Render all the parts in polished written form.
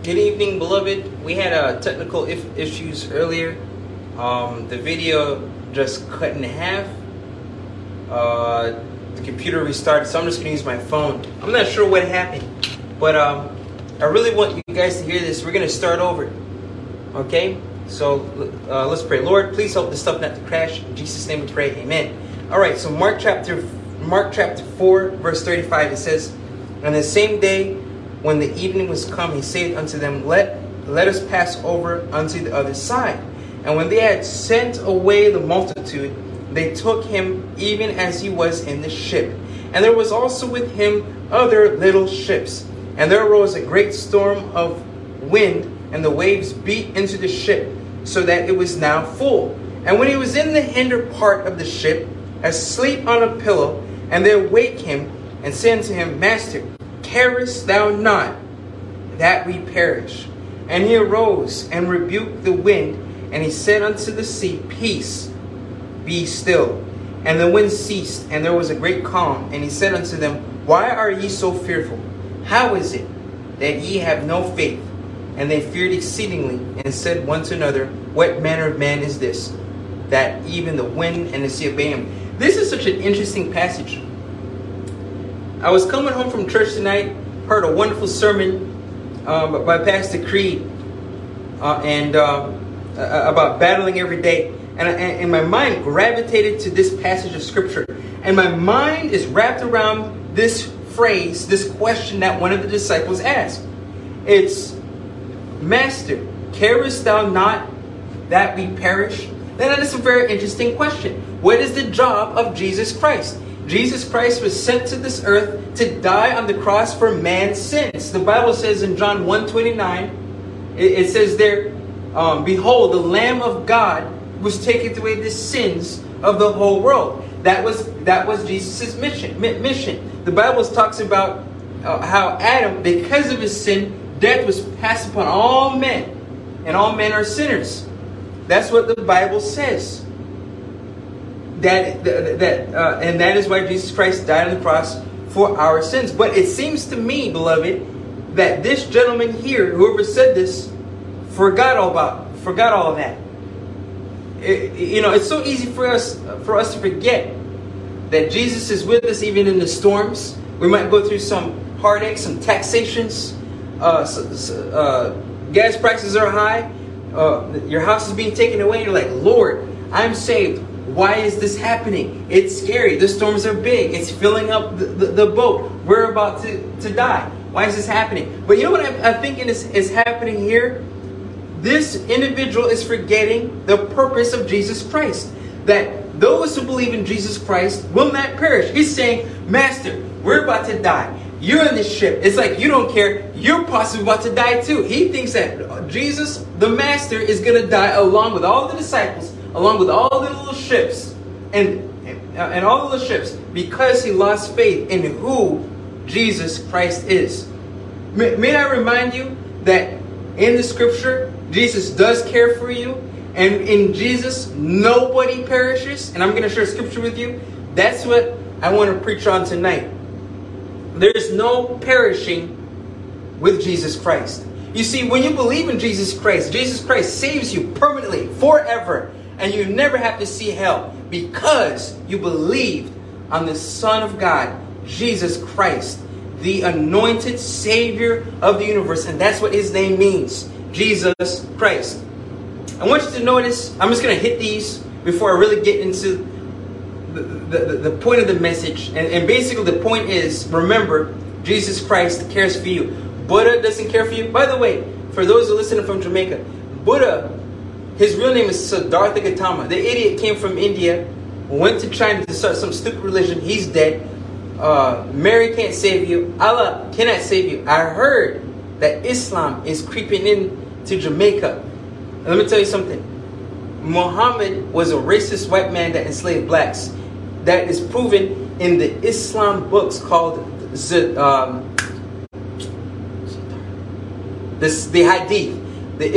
Good evening, beloved. We had technical issues earlier. The video just cut in half. The computer restarted, so I'm just going to use my phone. I'm not sure what happened, but I really want you guys to hear this. We're going to start over. Okay? So let's pray. Lord, please help this stuff not to crash. In Jesus' name we pray. Amen. All right, so Mark chapter 4, verse 35, it says, "On the same day when the evening was come, he said unto them, Let us pass over unto the other side. And when they had sent away the multitude, they took him even as he was in the ship. And there was also with him other little ships. And there arose a great storm of wind, and the waves beat into the ship, so that it was now full. And when he was in the hinder part of the ship, asleep on a pillow, and they awake him, and say unto him, Master, carest thou not that we perish? And he arose and rebuked the wind, and he said unto the sea, Peace, be still. And the wind ceased, and there was a great calm. And he said unto them, Why are ye so fearful? How is it that ye have no faith? And they feared exceedingly, and said one to another, What manner of man is this, that even the wind and the sea obey him? This is such an interesting passage. I was coming home from church tonight, heard a wonderful sermon by Pastor Creed, about battling every day. And my mind gravitated to this passage of scripture. And my mind is wrapped around this phrase, this question that one of the disciples asked. It's, Master, carest thou not that we perish? That is a very interesting question. What is the job of Jesus Christ? Jesus Christ was sent to this earth to die on the cross for man's sins. The Bible says in John 1:29, it says there, Behold, the Lamb of God was taken away the sins of the whole world. That was Jesus' mission. The Bible talks about how Adam, because of his sin, death was passed upon all men, and all men are sinners. That's what the Bible says. And that is why Jesus Christ died on the cross for our sins. But it seems to me, beloved, that this gentleman here, whoever said this, forgot all of that. It's so easy for us to forget that Jesus is with us even in the storms. We might go through some heartaches, some taxations. Gas prices are high. Your house is being taken away. You're like, Lord, I'm saved. Why is this happening? It's scary. The storms are big. It's filling up the boat. We're about to die. Why is this happening? But you know what I'm thinking is happening here? This individual is forgetting the purpose of Jesus Christ. That those who believe in Jesus Christ will not perish. He's saying, Master, we're about to die. You're in this ship. It's like you don't care. You're possibly about to die too. He thinks that Jesus, the Master, is going to die along with all the disciples, along with all the little ships, and all the little ships, because he lost faith in who Jesus Christ is. May I remind you that in the scripture, Jesus does care for you, and in Jesus, nobody perishes. And I'm going to share scripture with you. That's what I want to preach on tonight. There's no perishing with Jesus Christ. You see, when you believe in Jesus Christ saves you permanently, forever. And you never have to see hell because you believed on the Son of God, Jesus Christ, the anointed Savior of the universe. And that's what his name means, Jesus Christ. I want you to notice, I'm just going to hit these before I really get into the point of the message. And basically the point is, remember, Jesus Christ cares for you. Buddha doesn't care for you. By the way, for those who are listening from Jamaica, Buddha, his real name is Siddhartha Gautama. The idiot came from India, went to China to start some stupid religion. He's dead. Mary can't save you. Allah cannot save you. I heard that Islam is creeping in to Jamaica. And let me tell you something. Muhammad was a racist white man that enslaved blacks. That is proven in the Islam books called the Hadith. The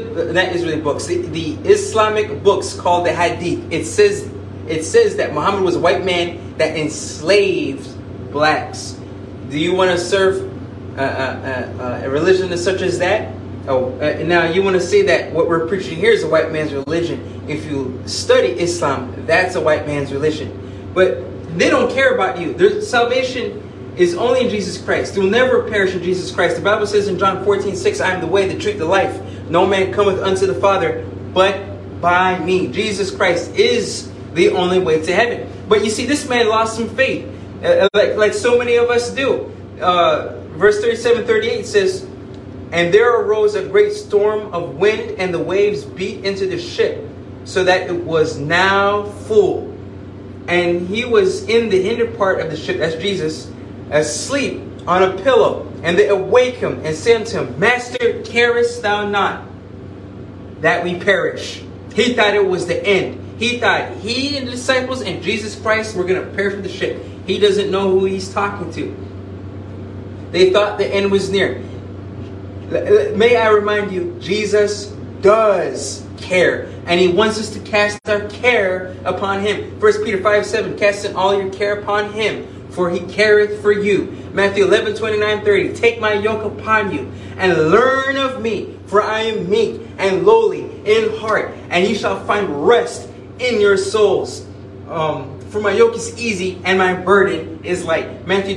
Islamic books called the Hadith. It says that Muhammad was a white man that enslaved blacks. Do you want to serve a religion such as that? Now you want to say that what we're preaching here is a white man's religion. If you study Islam, that's a white man's religion. But they don't care about you. Their salvation is only in Jesus Christ. You'll never perish in Jesus Christ. The Bible says in John 14:6, I am the way, the truth, the life. No man cometh unto the Father but by me. Jesus Christ is the only way to heaven. But you see, this man lost some faith, like so many of us do. Verse 37-38 says, and there arose a great storm of wind, and the waves beat into the ship, so that it was now full. And he was in the hinder part of the ship, that's Jesus, asleep on a pillow. And they awake him and say unto him, Master, carest thou not that we perish? He thought it was the end. He thought he and the disciples and Jesus Christ were going to perish from the ship. He doesn't know who he's talking to. They thought the end was near. May I remind you, Jesus does care. And he wants us to cast our care upon him. 1 Peter 5:7, casting all your care upon him, for he careth for you. Matthew 11:29-30, take my yoke upon you, and learn of me, for I am meek and lowly in heart, and ye shall find rest in your souls. For my yoke is easy, and my burden is light. Matthew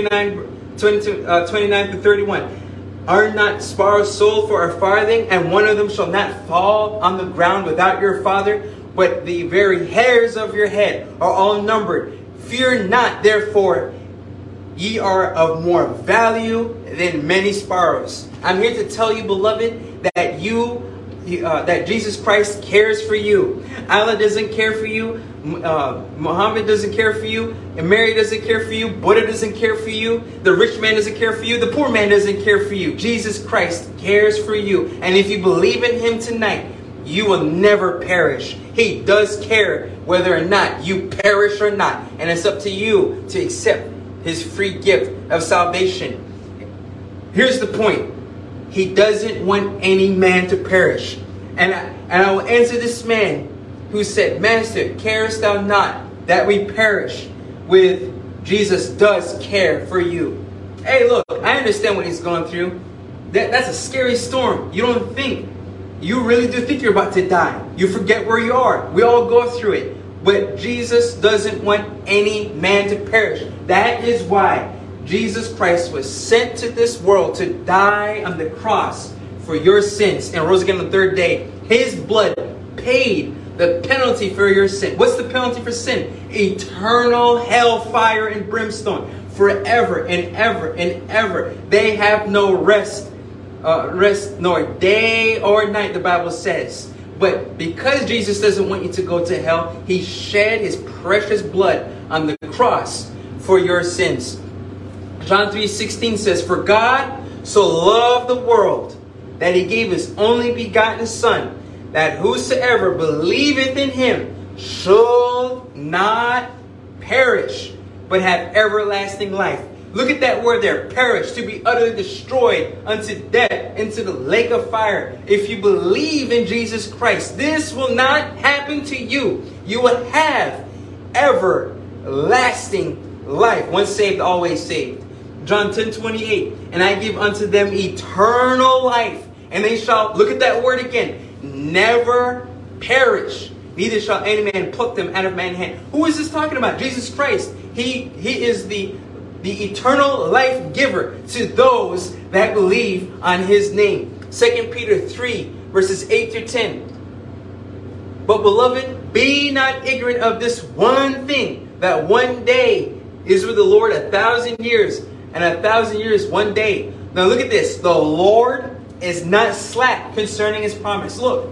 10:29-31. Are not sparrows sold for a farthing, and one of them shall not fall on the ground without your Father? But the very hairs of your head are all numbered. Fear not, therefore, ye are of more value than many sparrows. I'm here to tell you, beloved, that that Jesus Christ cares for you. Allah doesn't care for you. Muhammad doesn't care for you. And Mary doesn't care for you. Buddha doesn't care for you. The rich man doesn't care for you. The poor man doesn't care for you. Jesus Christ cares for you. And if you believe in him tonight, you will never perish. He does care whether or not you perish or not. And it's up to you to accept his free gift of salvation. Here's the point. He doesn't want any man to perish. And I will answer this man who said, Master, carest thou not that we perish? With Jesus does care for you. Hey, look, I understand what he's going through. That's a scary storm. You really do think you're about to die. You forget where you are. We all go through it. But Jesus doesn't want any man to perish. That is why Jesus Christ was sent to this world to die on the cross for your sins and rose again on the third day. His blood paid the penalty for your sin. What's the penalty for sin? Eternal hellfire and brimstone. Forever and ever and ever. They have no rest nor day or night, the Bible says. But because Jesus doesn't want you to go to hell, he shed his precious blood on the cross for your sins. John 3:16 says, for God so loved the world that he gave his only begotten Son, that whosoever believeth in him shall not perish, but have everlasting life. Look at that word there, perish, to be utterly destroyed unto death, into the lake of fire. If you believe in Jesus Christ, this will not happen to you. You will have everlasting life. Once saved, always saved. John 10:28, and I give unto them eternal life, and they shall, look at that word again, never perish, neither shall any man pluck them out of man's hand. Who is this talking about? Jesus Christ. He is the eternal life giver to those that believe on his name. 2 Peter 3:8-10. But beloved, be not ignorant of this one thing, that one day is with the Lord 1,000 years, and 1,000 years one day. Now look at this. The Lord is not slack concerning his promise. Look,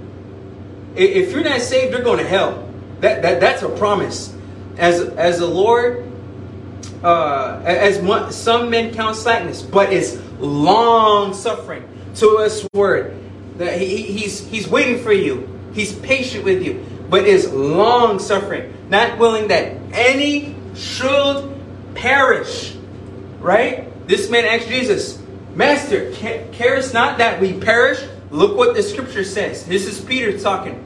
if you're not saved, you're going to hell. That's a promise. As the Lord, some men count slackness, but it's long suffering to us word. That he's waiting for you. He's patient with you, but is long suffering, not willing that any should perish. Right? This man asked Jesus, Master, carest not that we perish? Look what the scripture says. This is Peter talking.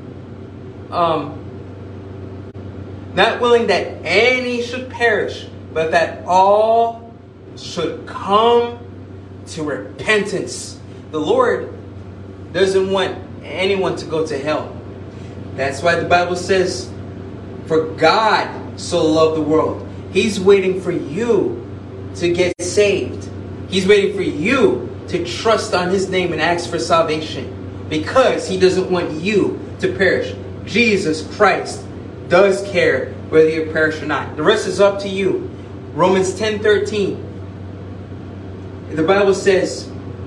Not willing that any should perish, but that all should come to repentance. The Lord doesn't want anyone to go to hell. That's why the Bible says, for God so loved the world. He's waiting for you to get saved. He's waiting for you to trust on His name and ask for salvation, because He doesn't want you to perish. Jesus Christ does care whether you perish or not. The rest is up to you. Romans 10:13. The Bible says,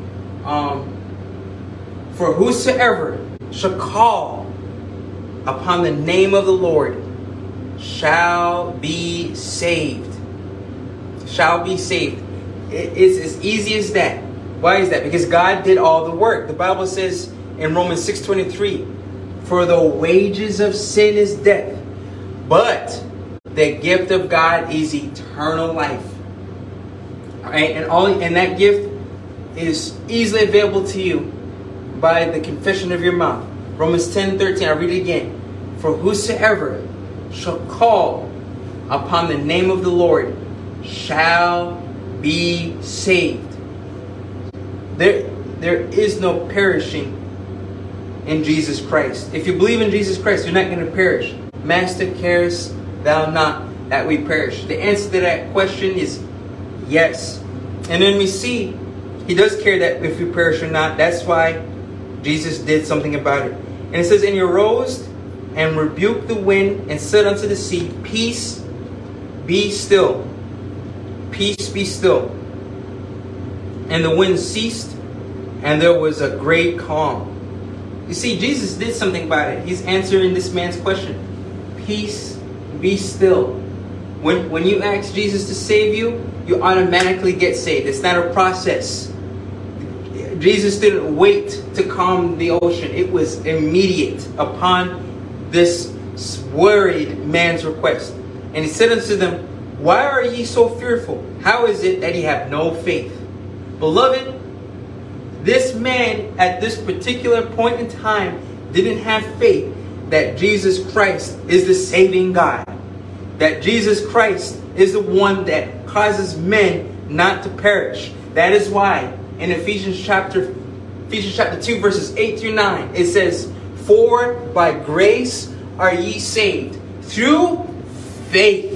for whosoever shall call upon the name of the Lord shall be saved. Shall be saved. It's as easy as that. Why is that? Because God did all the work. The Bible says in Romans 6:23, for the wages of sin is death, but the gift of God is eternal life. All right? And that gift is easily available to you by the confession of your mouth. Romans 10:13, I'll read it again. For whosoever shall call upon the name of the Lord shall be saved. There is no perishing in Jesus Christ. If you believe in Jesus Christ, you're not going to perish. Master, carest thou not that we perish? The answer to that question is yes. And then we see He does care that if we perish or not. That's why Jesus did something about it. And it says, and He arose and rebuked the wind and said unto the sea, peace, be still. Peace, be still. And the wind ceased, and there was a great calm. You see, Jesus did something about it. He's answering this man's question. Peace, be still. When you ask Jesus to save you, you automatically get saved. It's not a process. Jesus didn't wait to calm the ocean. It was immediate upon this worried man's request. And He said unto them, why are ye so fearful? How is it that ye have no faith? Beloved, this man at this particular point in time didn't have faith that Jesus Christ is the saving God. That Jesus Christ is the one that causes men not to perish. That is why in Ephesians chapter 2 verses 8 through 9 it says, for by grace are ye saved through faith.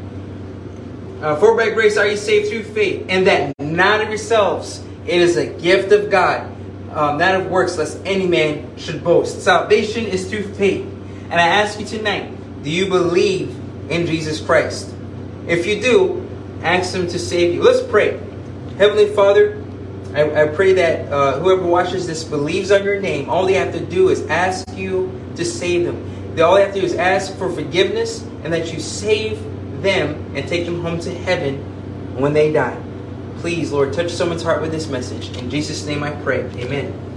For by grace are ye saved through faith, and that not of yourselves. It is a gift of God, not of works, lest any man should boast. Salvation is through faith. And I ask you tonight, do you believe in Jesus Christ? If you do, ask Him to save you. Let's pray. Heavenly Father, I pray that whoever watches this believes on your name. All they have to do is ask you to save them. All they have to do is ask for forgiveness, and that you save them and take them home to heaven when they die. Please, Lord, touch someone's heart with this message. In Jesus' name I pray. Amen.